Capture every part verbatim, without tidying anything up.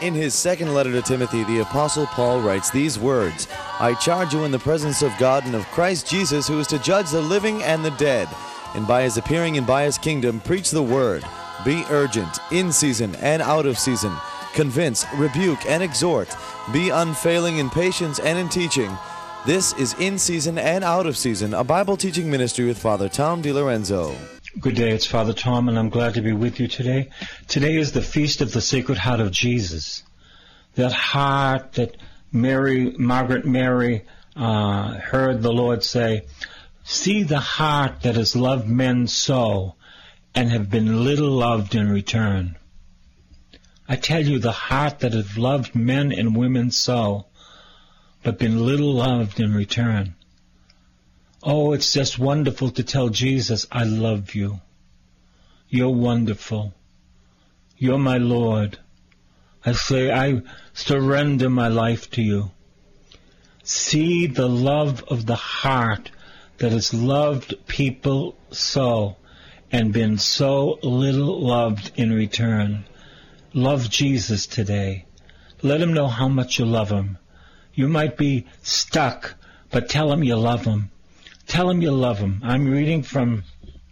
In his second letter to Timothy, the Apostle Paul writes these words, I charge you in the presence of God and of Christ Jesus, who is to judge the living and the dead, and by his appearing and by his kingdom, preach the word. Be urgent, in season and out of season. Convince, rebuke, and exhort. Be unfailing in patience and in teaching. This is In Season and Out of Season, a Bible teaching ministry with Father Tom DiLorenzo. Good day, it's Father Tom, and I'm glad to be with you today. Today is the Feast of the Sacred Heart of Jesus. That heart that Mary, Margaret Mary uh, heard the Lord say, see the heart that has loved men so, and have been little loved in return. I tell you, the heart that has loved men and women so, but been little loved in return. Oh, it's just wonderful to tell Jesus, I love you. You're wonderful. You're my Lord. I say, I surrender my life to you. See the love of the heart that has loved people so and been so little loved in return. Love Jesus today. Let him know how much you love him. You might be stuck, but tell him you love him. Tell him you love him. I'm reading from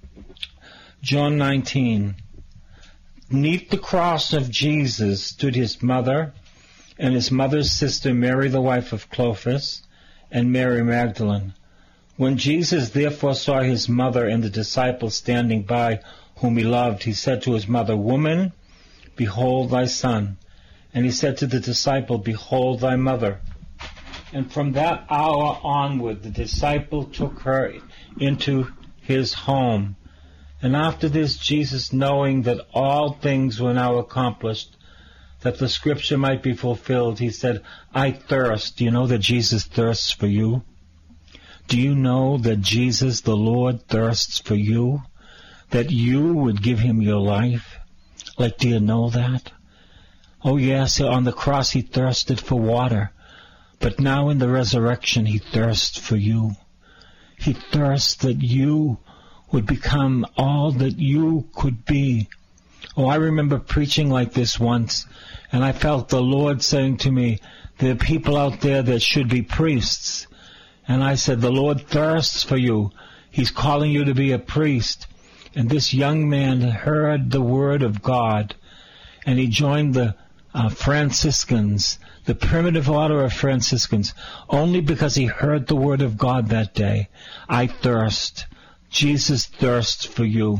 John nineteen. Neath the cross of Jesus stood his mother and his mother's sister Mary, the wife of Clopas, and Mary Magdalene. When Jesus therefore saw his mother and the disciples standing by whom he loved, he said to his mother, Woman, behold thy son. And he said to the disciple, Behold thy mother. And from that hour onward, the disciple took her into his home. And after this, Jesus, knowing that all things were now accomplished, that the scripture might be fulfilled, he said, I thirst. Do you know that Jesus thirsts for you? Do you know that Jesus, the Lord, thirsts for you? That you would give him your life? Like, do you know that? Oh, yes, on the cross he thirsted for water. But now in the resurrection, he thirsts for you. He thirsts that you would become all that you could be. Oh, I remember preaching like this once, and I felt the Lord saying to me, there are people out there that should be priests. And I said, the Lord thirsts for you. He's calling you to be a priest. And this young man heard the word of God, and he joined the uh, Franciscans, the primitive order of Franciscans, only because he heard the word of God that day. I thirst. Jesus thirsts for you.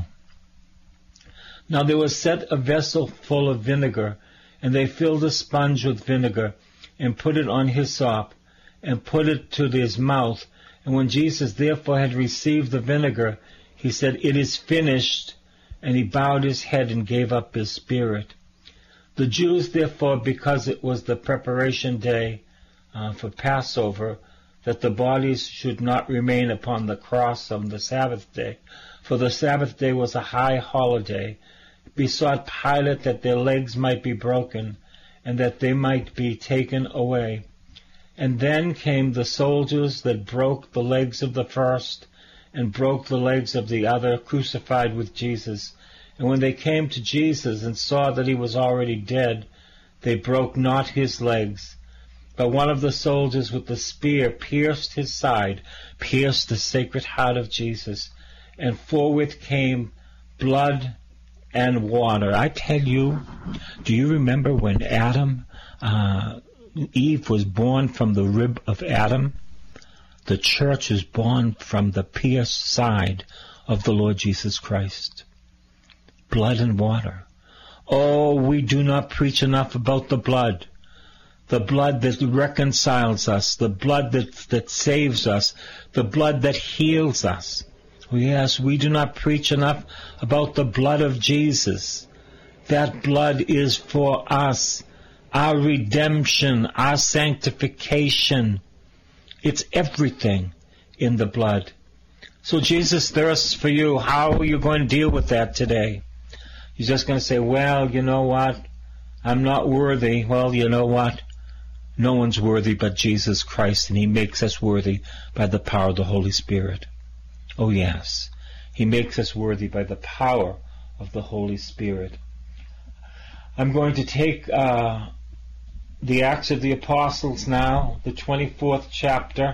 Now there was set a vessel full of vinegar, and they filled a sponge with vinegar, and put it on hyssop, and put it to his mouth. And when Jesus therefore had received the vinegar, he said, It is finished, and he bowed his head and gave up his spirit. The Jews, therefore, because it was the preparation day uh, for Passover, that the bodies should not remain upon the cross on the Sabbath day, for the Sabbath day was a high holiday, besought Pilate that their legs might be broken, and that they might be taken away. And then came the soldiers that broke the legs of the first, and broke the legs of the other, crucified with Jesus. And when they came to Jesus and saw that he was already dead, they broke not his legs. But one of the soldiers with the spear pierced his side, pierced the sacred heart of Jesus, and forthwith came blood and water. I tell you, do you remember when Adam, uh, Eve was born from the rib of Adam? The church is born from the pierced side of the Lord Jesus Christ. Blood and water. Oh, we do not preach enough about the blood. The blood that reconciles us, the blood that, that saves us, the blood that heals us. Yes, we do not preach enough about the blood of Jesus. That blood is for us, our redemption, our sanctification. It's everything in the blood. So Jesus thirsts for you. How are you going to deal with that today? You're just going to say, well, you know what? I'm not worthy. Well, you know what? No one's worthy but Jesus Christ, and he makes us worthy by the power of the Holy Spirit. Oh, yes. He makes us worthy by the power of the Holy Spirit. I'm going to take uh, the Acts of the Apostles now, the twenty-fourth chapter.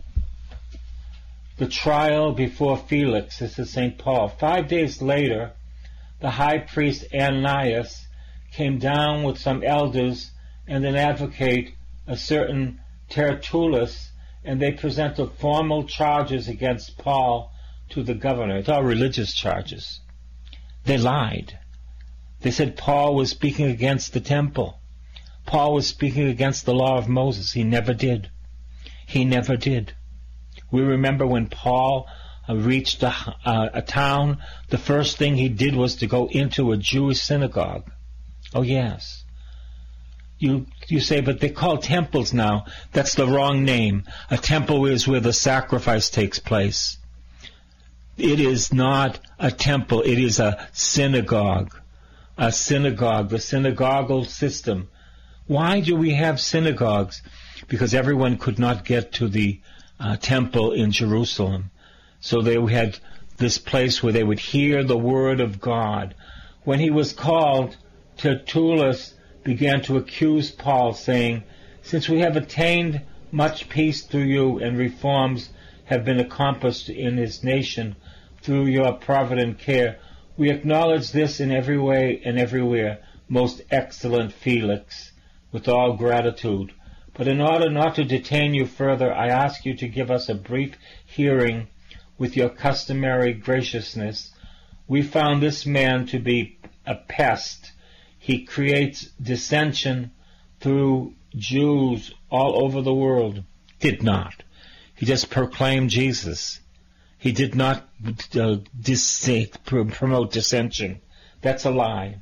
The trial before Felix. This is Saint Paul. Five days later, the high priest Ananias came down with some elders and an advocate, a certain Tertullus, and they presented formal charges against Paul to the governor. It's all religious charges. They lied. They said Paul was speaking against the temple. Paul was speaking against the law of Moses. He never did. He never did. We remember when Paul uh, reached a, uh, a town, the first thing he did was to go into a Jewish synagogue. Oh, yes. You you say, but they call temples now. That's the wrong name. A temple is where the sacrifice takes place. It is not a temple. It is a synagogue. A synagogue, the synagogal system. Why do we have synagogues? Because everyone could not get to the uh, temple in Jerusalem. So they had this place where they would hear the word of God. When he was called, Tertullus began to accuse Paul, saying, "Since we have attained much peace through you, and reforms have been accomplished in his nation through your provident care, we acknowledge this in every way and everywhere, most excellent Felix, with all gratitude. But in order not to detain you further, I ask you to give us a brief hearing with your customary graciousness. We found this man to be a pest. He creates dissension through Jews all over the world." Did not. He just proclaimed Jesus. He did not uh, dis- promote dissension. That's a lie.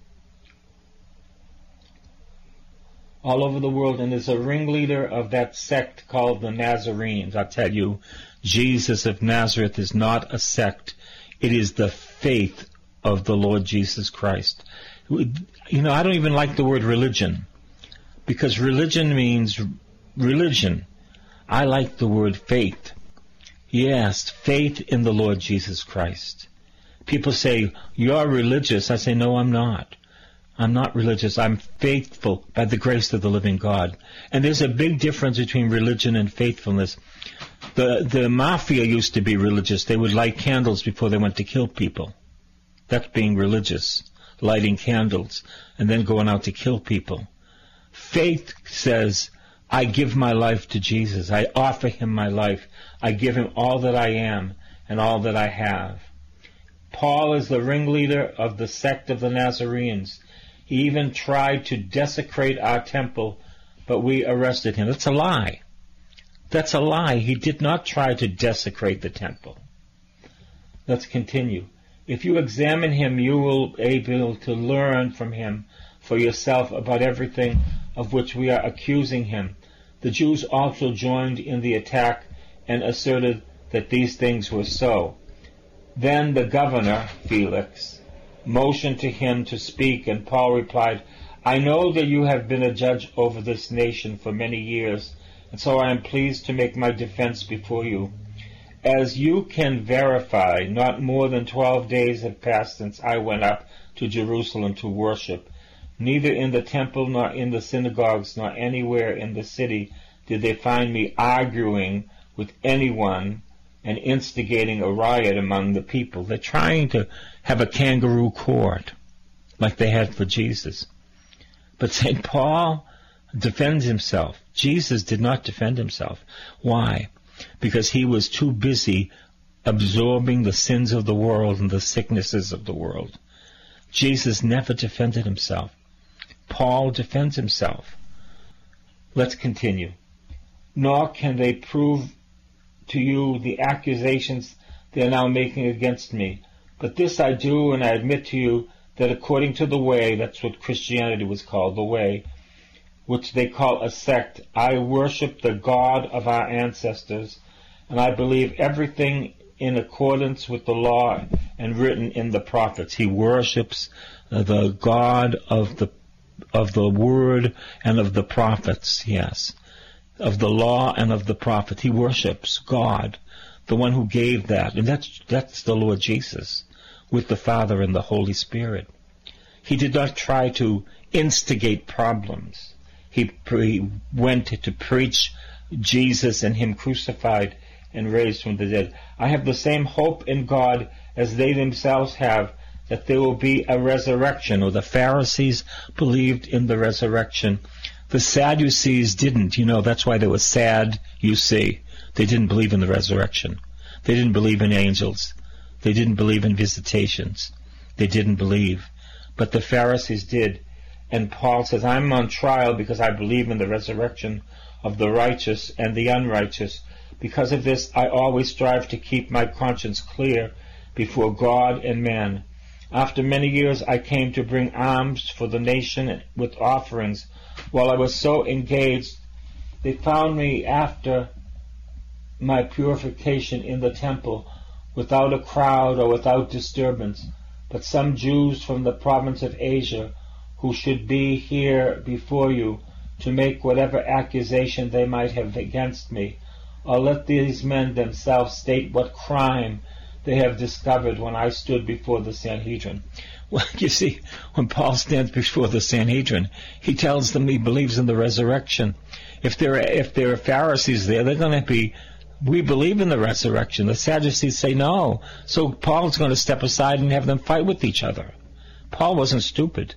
All over the world, and is a ringleader of that sect called the Nazarenes. I'll tell you, Jesus of Nazareth is not a sect. It is the faith of the Lord Jesus Christ. You know, I don't even like the word religion, because religion means religion. I like the word faith. Yes, faith in the Lord Jesus Christ. People say, "You're religious." I say, no, I'm not. I'm not religious. I'm faithful by the grace of the living God. And there's a big difference between religion and faithfulness. The, the mafia used to be religious. They would light candles before they went to kill people. That's being religious, lighting candles and then going out to kill people. Faith says, I give my life to Jesus. I offer him my life. I give him all that I am and all that I have. Paul is the ringleader of the sect of the Nazarenes. He even tried to desecrate our temple, but we arrested him. That's a lie. That's a lie. He did not try to desecrate the temple. Let's continue. If you examine him, you will be able to learn from him for yourself about everything of which we are accusing him. The Jews also joined in the attack and asserted that these things were so. Then the governor, Felix, motioned to him to speak, and Paul replied, I know that you have been a judge over this nation for many years, and so I am pleased to make my defense before you. As you can verify, not more than twelve days have passed since I went up to Jerusalem to worship. Neither in the temple nor in the synagogues nor anywhere in the city did they find me arguing with anyone and instigating a riot among the people. They're trying to have a kangaroo court like they had for Jesus. But Saint Paul defends himself. Jesus did not defend himself. Why? Because he was too busy absorbing the sins of the world and the sicknesses of the world. Jesus never defended himself. Paul defends himself. Let's continue. Nor can they prove to you the accusations they are now making against me. But this I do, and I admit to you that according to the way, that's what Christianity was called, the way, which they call a sect, I worship the God of our ancestors, and I believe everything in accordance with the law and written in the prophets. He worships the God of the of the Word and of the prophets, yes, of the law and of the prophet. He worships God, the one who gave that, and that's that's the Lord Jesus, with the Father and the Holy Spirit. He did not try to instigate problems. He pre- went to preach Jesus and Him crucified and raised from the dead. I have the same hope in God as they themselves have, that there will be a resurrection, or the Pharisees believed in the resurrection. The Sadducees didn't. You know, that's why they were sad, you see. They didn't believe in the resurrection. They didn't believe in angels. They didn't believe in visitations. They didn't believe. But the Pharisees did. And Paul says, I'm on trial because I believe in the resurrection of the righteous and the unrighteous. Because of this, I always strive to keep my conscience clear before God and man. After many years, I came to bring alms for the nation with offerings. While I was so engaged, they found me after my purification in the temple, without a crowd or without disturbance. But some Jews from the province of Asia, who should be here before you, to make whatever accusation they might have against me, or let these men themselves state what crime they have discovered when I stood before the Sanhedrin. Well, you see, when Paul stands before the Sanhedrin, he tells them he believes in the resurrection. If there are, if there are Pharisees there, they're going to be, we believe in the resurrection. The Sadducees say no. So Paul's going to step aside and have them fight with each other. Paul wasn't stupid.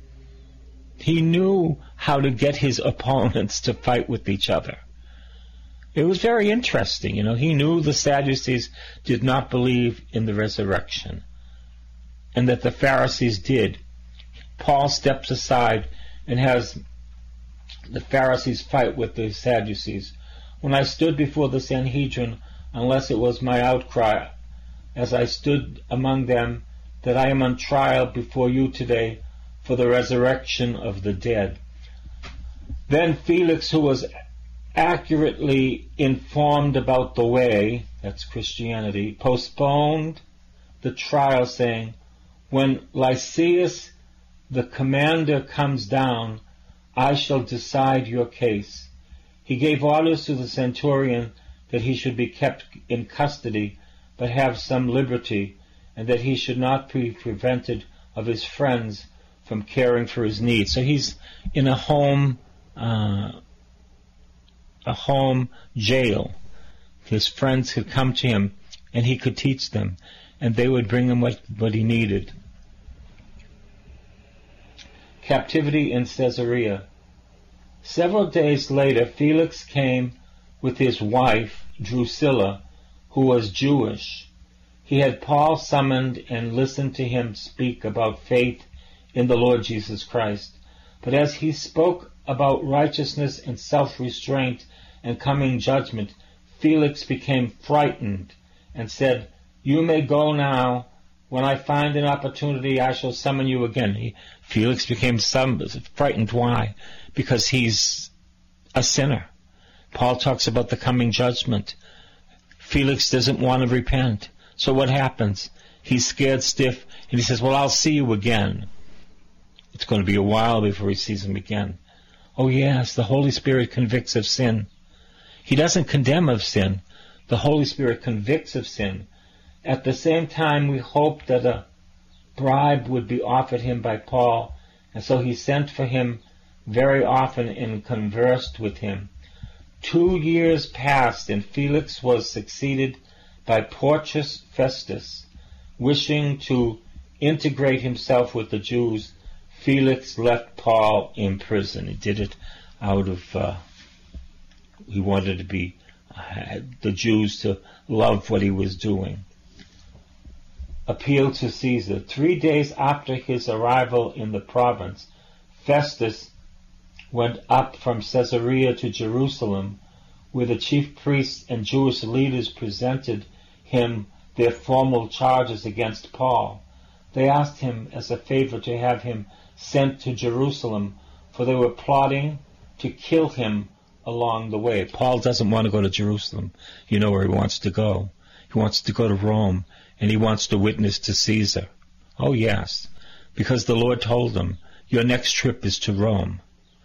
He knew how to get his opponents to fight with each other. It was very interesting. You know, he knew the Sadducees did not believe in the resurrection, and that the Pharisees did. Paul steps aside and has the Pharisees fight with the Sadducees. When I stood before the Sanhedrin, unless it was my outcry, as I stood among them, that I am on trial before you today for the resurrection of the dead. Then Felix, who was accurately informed about the way, that's Christianity, postponed the trial, saying, when Lysias, the commander, comes down, I shall decide your case. He gave orders to the centurion that he should be kept in custody, but have some liberty, and that he should not be prevented of his friends from caring for his needs. So he's in a home uh, a home jail. His friends could come to him and he could teach them, and they would bring him what, what he needed. Captivity in Caesarea. Several days later, Felix came with his wife, Drusilla, who was Jewish. He had Paul summoned and listened to him speak about faith in the Lord Jesus Christ. But as he spoke about righteousness and self-restraint and coming judgment, Felix became frightened and said, you may go now. When I find an opportunity, I shall summon you again. He, Felix became some, frightened. Why? Because he's a sinner. Paul talks about the coming judgment. Felix doesn't want to repent. So what happens? He's scared stiff, and he says, well, I'll see you again. It's going to be a while before he sees him again. Oh yes, the Holy Spirit convicts of sin. He doesn't condemn of sin. The Holy Spirit convicts of sin. At the same time, we hope that a bribe would be offered him by Paul, and so he sent for him very often and conversed with him. Two years passed, and Felix was succeeded by Porcius Festus. Wishing to integrate himself with the Jews, Felix left Paul in prison. He did it out of, uh, he wanted to be, uh, the Jews to love what he was doing. Appeal to Caesar. Three days after his arrival in the province, Festus went up from Caesarea to Jerusalem, where the chief priests and Jewish leaders presented him their formal charges against Paul. They asked him as a favor to have him sent to Jerusalem, for they were plotting to kill him along the way. Paul doesn't want to go to Jerusalem. You know where he wants to go. He wants to go to Rome, and he wants to witness to Caesar. Oh yes, because the Lord told him, your next trip is to Rome.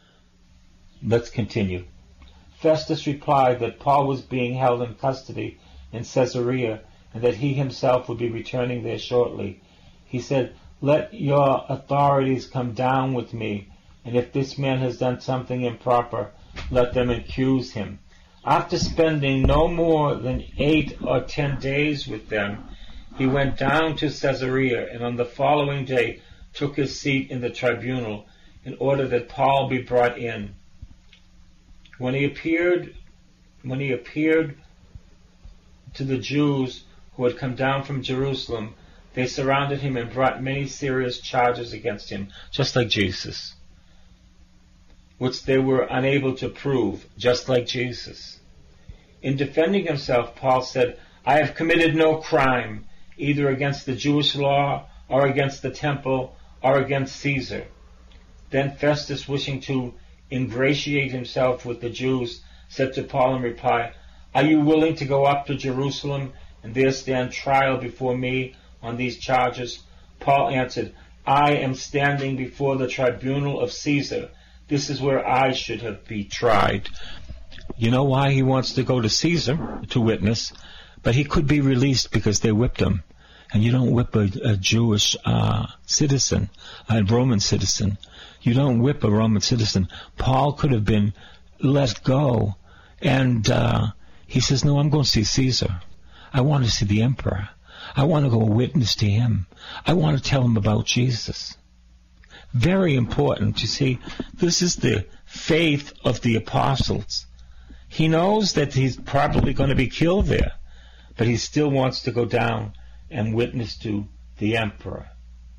Let's continue. Festus replied that Paul was being held in custody in Caesarea, and that he himself would be returning there shortly. He said, let your authorities come down with me and if this man has done something improper, let them accuse him. After spending no more than eight or ten days with them, he went down to Caesarea, and on the following day took his seat in the tribunal, in order that Paul be brought in. When he appeared, when he appeared to the Jews who had come down from Jerusalem, they surrounded him and brought many serious charges against him, just like Jesus, which they were unable to prove, just like Jesus. In defending himself, Paul said, I have committed no crime, either against the Jewish law, or against the temple, or against Caesar. Then Festus, wishing to ingratiate himself with the Jews, said to Paul in reply, Are you willing to go up to Jerusalem and there stand trial before me on these charges? Paul answered, I am standing before the tribunal of Caesar. This is where I should have been tried. You know why he wants to go to Caesar to witness? But he could be released because they whipped him. And you don't whip a, a Jewish uh, citizen, a Roman citizen. You don't whip a Roman citizen. Paul could have been let go. And uh, he says, no, I'm going to see Caesar. I want to see the emperor. I want to go witness to him. I want to tell him about Jesus. Very important. You see, this is the faith of the apostles. He knows that he's probably going to be killed there, but he still wants to go down and witness to the emperor.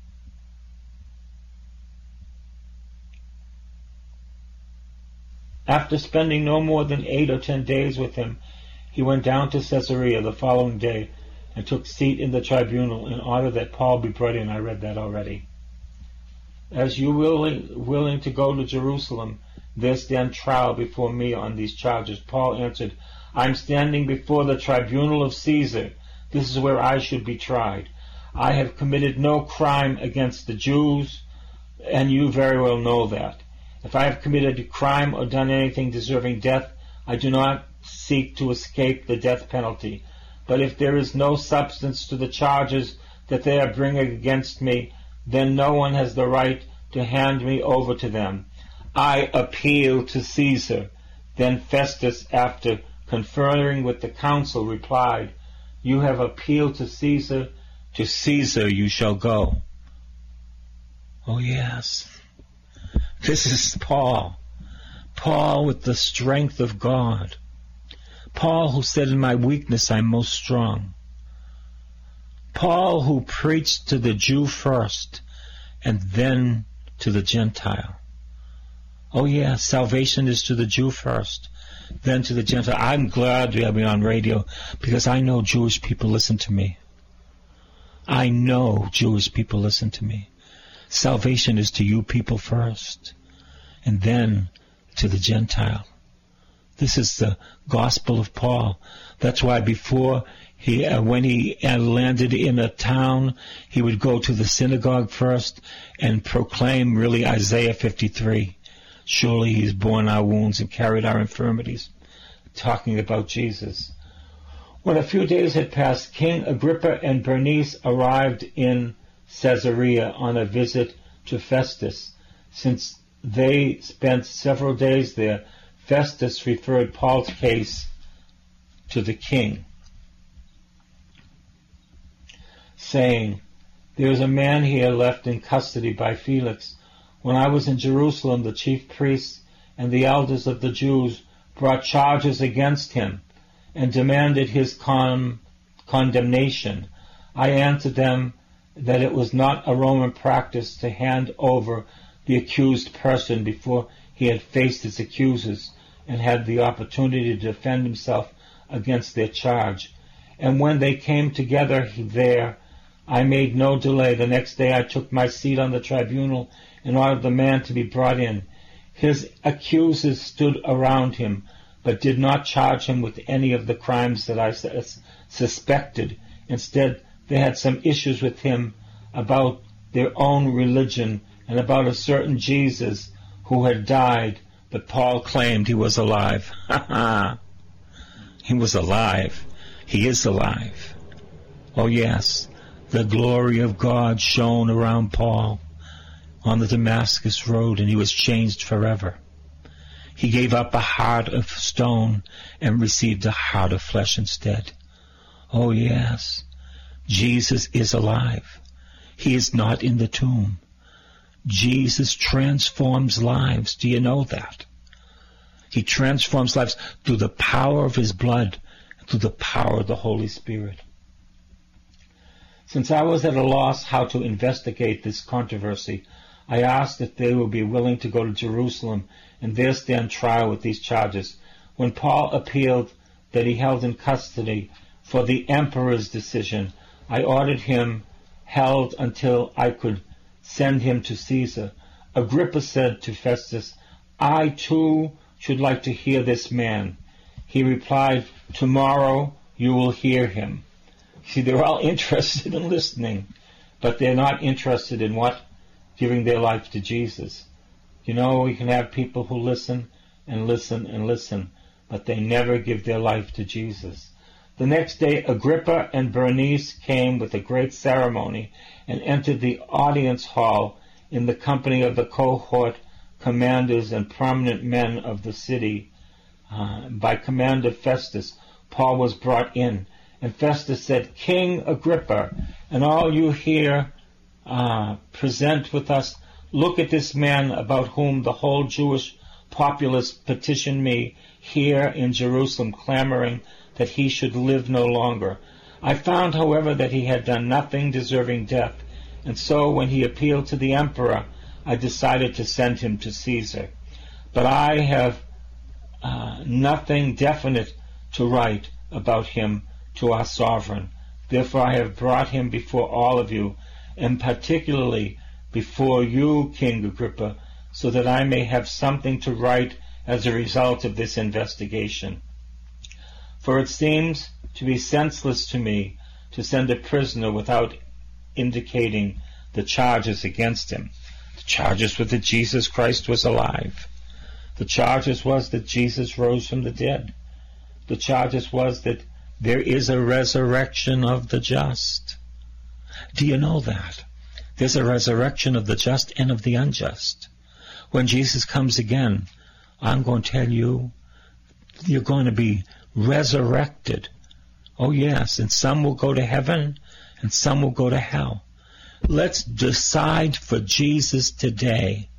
After spending no more than eight or ten days with him, he went down to Caesarea the following day and took seat in the tribunal in order that Paul be brought in. I read that already. As you willing, willing to go to Jerusalem, there stand trial before me on these charges. Paul answered, I am standing before the tribunal of Caesar. This is where I should be tried. I have committed no crime against the Jews, and you very well know that. If I have committed a crime or done anything deserving death, I do not seek to escape the death penalty. But if there is no substance to the charges that they are bringing against me, then no one has the right to hand me over to them. I appeal to Caesar. Then Festus, after conferring with the council, replied, You have appealed to Caesar. To Caesar you shall go. Oh, yes. This is Paul. Paul with the strength of God. Paul who said, in my weakness I'm most strong. Paul who preached to the Jew first and then to the Gentile. Oh yeah, salvation is to the Jew first, then to the Gentile. I'm glad to have me on radio because I know Jewish people listen to me. I know Jewish people listen to me. Salvation is to you people first, and then to the Gentile. This is the gospel of Paul. That's why before he, uh, when he uh, landed in a town, he would go to the synagogue first and proclaim really Isaiah fifty-three. Surely he's borne our wounds and carried our infirmities, talking about Jesus. When a few days had passed, King Agrippa and Bernice arrived in Caesarea on a visit to Festus. Since they spent several days there, Festus referred Paul's case to the king, saying, There is a man here left in custody by Felix. When I was in Jerusalem, the chief priests and the elders of the Jews brought charges against him and demanded his con- condemnation. I answered them that it was not a Roman practice to hand over the accused person before he had faced his accusers and had the opportunity to defend himself against their charge. And when they came together there, I made no delay. The next day I took my seat on the tribunal and ordered the man to be brought in. His accusers stood around him, but did not charge him with any of the crimes that I sus- suspected. Instead, they had some issues with him about their own religion and about a certain Jesus who had died, but Paul claimed he was alive. He was alive. He is alive. Oh yes, the glory of God shone around Paul. on the Damascus road, and he was changed forever. He gave up a heart of stone and received a heart of flesh instead. Oh yes, Jesus is alive. He is not in the tomb. Jesus transforms lives. Do you know that? He transforms lives through the power of his blood, through the power of the Holy Spirit. Since I was at a loss how to investigate this controversy, I asked if they would be willing to go to Jerusalem and there stand trial with these charges. When Paul appealed that he held in custody for the emperor's decision, I ordered him held until I could send him to Caesar. Agrippa said to Festus, I too should like to hear this man. He replied, tomorrow you will hear him. See, they're all interested in listening, but they're not interested in what? Giving their life to Jesus. You know, we can have people who listen and listen and listen, but they never give their life to Jesus. The next day, Agrippa and Bernice came with a great ceremony and entered the audience hall in the company of the cohort commanders and prominent men of the city. Uh, by command of Festus, Paul was brought in, and Festus said, King Agrippa, and all you here uh, present with us, look at this man about whom the whole Jewish populace petitioned me here in Jerusalem, clamoring that he should live no longer. I found, however, that he had done nothing deserving death, and so when he appealed to the emperor, I decided to send him to Caesar. But I have uh, nothing definite to write about him to our sovereign. Therefore I have brought him before all of you, and particularly before you, King Agrippa, so that I may have something to write as a result of this investigation. For it seems to be senseless to me to send a prisoner without indicating the charges against him. The charges were that Jesus Christ was alive. The charges was that Jesus rose from the dead. The charges was that there is a resurrection of the just. Do you know that? There's a resurrection of the just and of the unjust. When Jesus comes again, I'm going to tell you, you're going to be resurrected. Oh yes, and some will go to heaven and some will go to hell. Let's decide for Jesus today.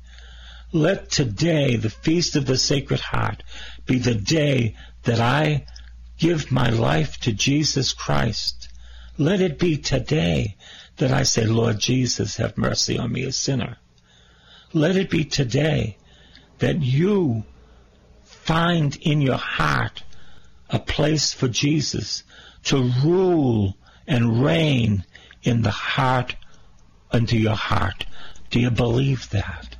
Let today, the Feast of the Sacred Heart, be the day that I give my life to Jesus Christ. Let it be today that I say, Lord Jesus, have mercy on me, a sinner. Let it be today that you find in your heart a place for Jesus to rule and reign in the heart, into your heart. Do you believe that?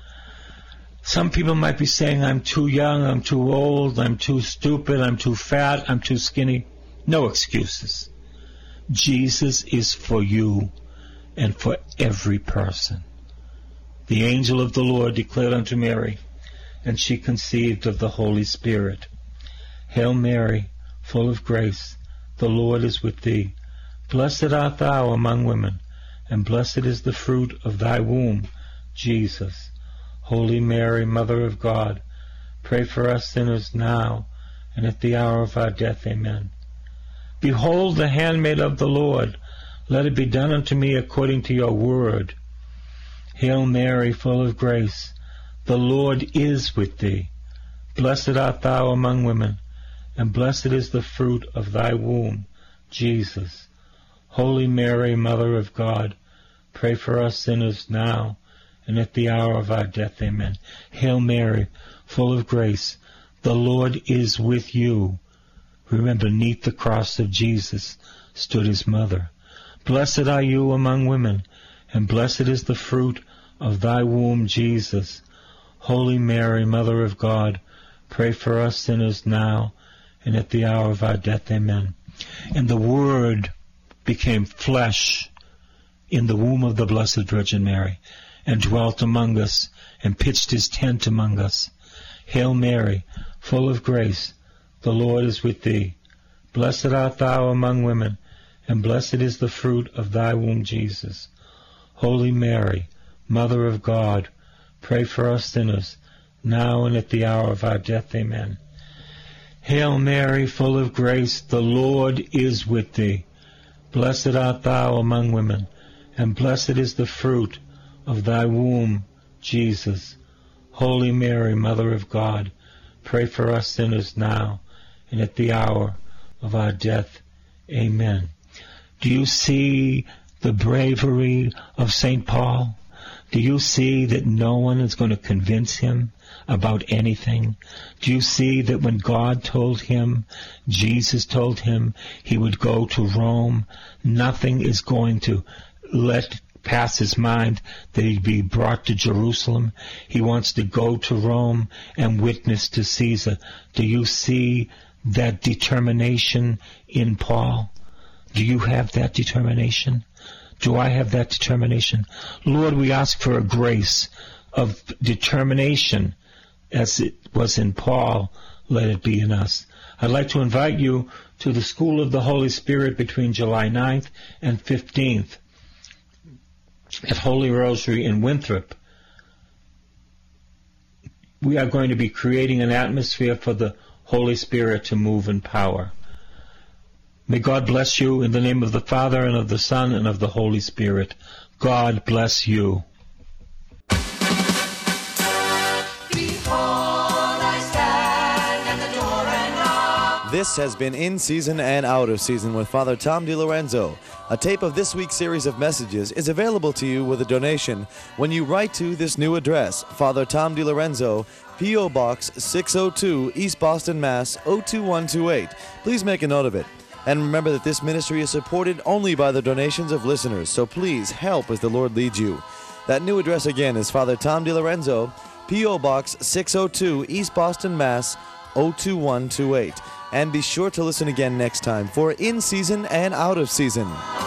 Some people might be saying, I'm too young, I'm too old, I'm too stupid, I'm too fat, I'm too skinny. No excuses. Jesus is for you and for every person. The angel of the Lord declared unto Mary, and she conceived of the Holy Spirit. Hail Mary, full of grace, the Lord is with thee. Blessed art thou among women, and blessed is the fruit of thy womb, Jesus. Holy Mary, Mother of God, pray for us sinners now and at the hour of our death. Amen. Behold the handmaid of the Lord. Let it be done unto me according to your word. Hail Mary, full of grace, the Lord is with thee. Blessed art thou among women, and blessed is the fruit of thy womb, Jesus. Holy Mary, Mother of God, pray for us sinners now and at the hour of our death. Amen. Hail Mary, full of grace, the Lord is with you. Remember, beneath the cross of Jesus stood his mother. Blessed are you among women, and blessed is the fruit of thy womb, Jesus. Holy Mary, Mother of God, pray for us sinners now and at the hour of our death. Amen. And the Word became flesh in the womb of the Blessed Virgin Mary, and dwelt among us, and pitched his tent among us. Hail Mary, full of grace, the Lord is with thee. Blessed art thou among women, and blessed is the fruit of thy womb, Jesus. Holy Mary, Mother of God, pray for us sinners, now and at the hour of our death. Amen. Hail Mary, full of grace, the Lord is with thee. Blessed art thou among women, and blessed is the fruit of thy womb, Jesus. Holy Mary, Mother of God, pray for us sinners now and at the hour of our death. Amen. Do you see the bravery of Saint Paul? Do you see that no one is going to convince him about anything? Do you see that when God told him, Jesus told him he would go to Rome, nothing is going to let pass his mind that he'd be brought to Jerusalem? He wants to go to Rome and witness to Caesar. Do you see that determination in Paul? Do you have that determination? Do I have that determination? Lord, we ask for a grace of determination as it was in Paul. Let it be in us. I'd like to invite you to the School of the Holy Spirit between July ninth and fifteenth at Holy Rosary in Winthrop. We are going to be creating an atmosphere for the Holy Spirit to move in power. May God bless you in the name of the Father, and of the Son, and of the Holy Spirit. God bless you. This has been In Season and Out of Season with Father Tom DiLorenzo. A tape of this week's series of messages is available to you with a donation when you write to this new address, Father Tom DiLorenzo, P O. Box six oh two, East Boston, Mass. oh two one two eight. Please make a note of it. And remember that this ministry is supported only by the donations of listeners, so please help as the Lord leads you. That new address again is Father Tom DiLorenzo, P O. Box six oh two, East Boston, Mass. oh two one two eight. And be sure to listen again next time for In Season and Out of Season.